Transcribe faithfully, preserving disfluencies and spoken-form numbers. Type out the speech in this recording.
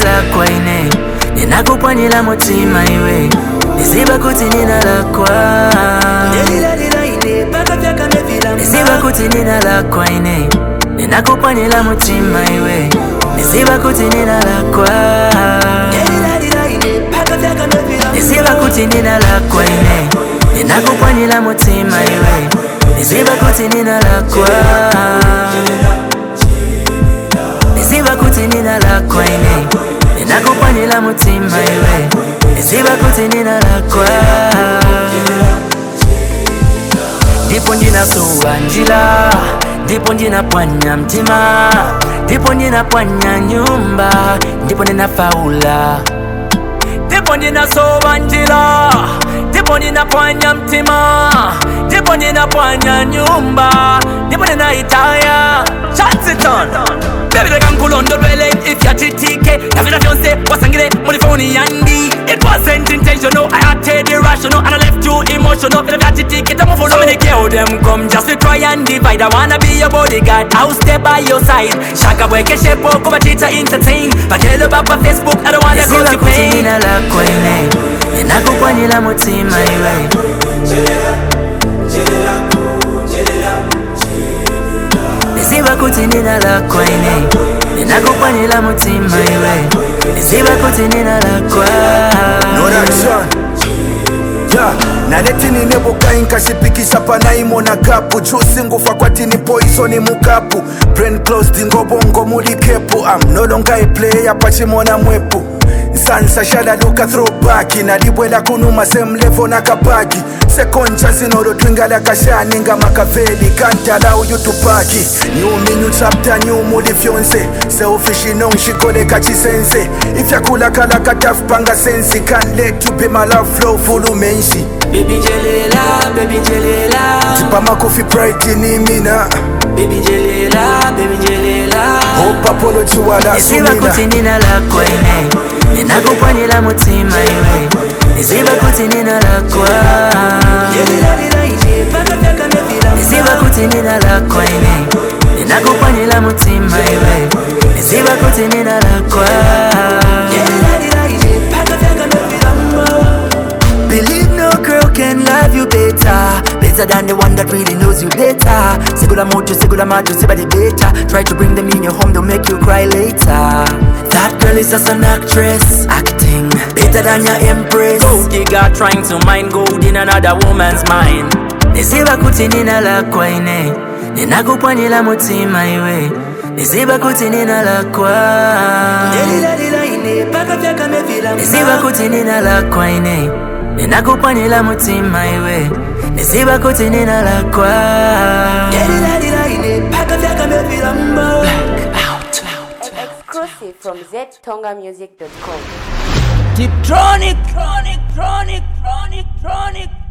lakwa ine ninakupwanyila mutima iwe niziba kuti nina lakwa niziba kuti nina lakwa ine ninakupwanyila mutima iwe niziba kuti nina lakwa niziba kuti nina lakwa ine ninakupwanyila mutima iwe niziba kuti nina lakwa niziba kuti nina lakwa ine ninakupwanyila mutima iwe niziba kuti nina lakwa ndipo ndinasuwa njila ndipo ndinapwanya mtima ndipo ndinapwanya nyumba ndipo ndinafaula ndipo ndinasowa njila ndipo ninapwanya mtima ndipo ninapwanya nyumba ndipo ninaitaya Chansiton baby they can cool on the dwelling if you're T T K Navina Fiance wasangile mulifoni yandi it wasn't intentional I acted irrational and I left you emotional but if you're T T K don't follow so many girl them come just to try and divide I wanna be your bodyguard I'll stay by your side Shaka weke shepo kuba chita entertain Bakelo baba Facebook I don't wanna go to pain Nina lakwa ine ninakupwanyila mutima iwe niziba kuti nina lakwa ine ninakupwanyila mutima iwe niziba kuti nina lakwa Yeah, naletini nebuka inkashipikisha panaimona kapu juicy ngufa kwatini poison mukapu brain closed ngobongo muli kepu I'm no longer a player pachimona mwepu Sansa shala luka throwback Nalibwela kunuma same level na kabagi Second chance inoro twingala kashani nga makaveli Can't allow you to party New me new chapter new moody fiance Selfish inong shikole kachisense If ya kula kala kataf panga sensi Can't let you be my love flow full umenshi Baby jelela, baby jelela Tipa makofi pride ni mina Baby jelela, baby jelela Hope apology wala sumina niziba kuti nina lakwa ine ninakupwanyila mutima iwe niziba kuti nina lakwa niziba kuti nina lakwa ine ninakupwanyila mutima iwe niziba kuti nina lakwa believe no girl can love you better Better than the one that really knows you better Segula mojo, segula majo, sebadi better Try to bring them in your home, they'll make you cry later That girl is just an actress Acting better than your empress Gold digger trying to mine gold in another woman's mind Niziba kuti nina lakwa ine ninakupwanyila mutima iwe niziba kuti nina lakwa niziba kuti nina lakwa ine ninakupwanyila mutima iwe niziba kuti nina lakwa Exclusive from z tonga music dot com Deep Tronic, Tronic, Tronic, Tronic, Tronic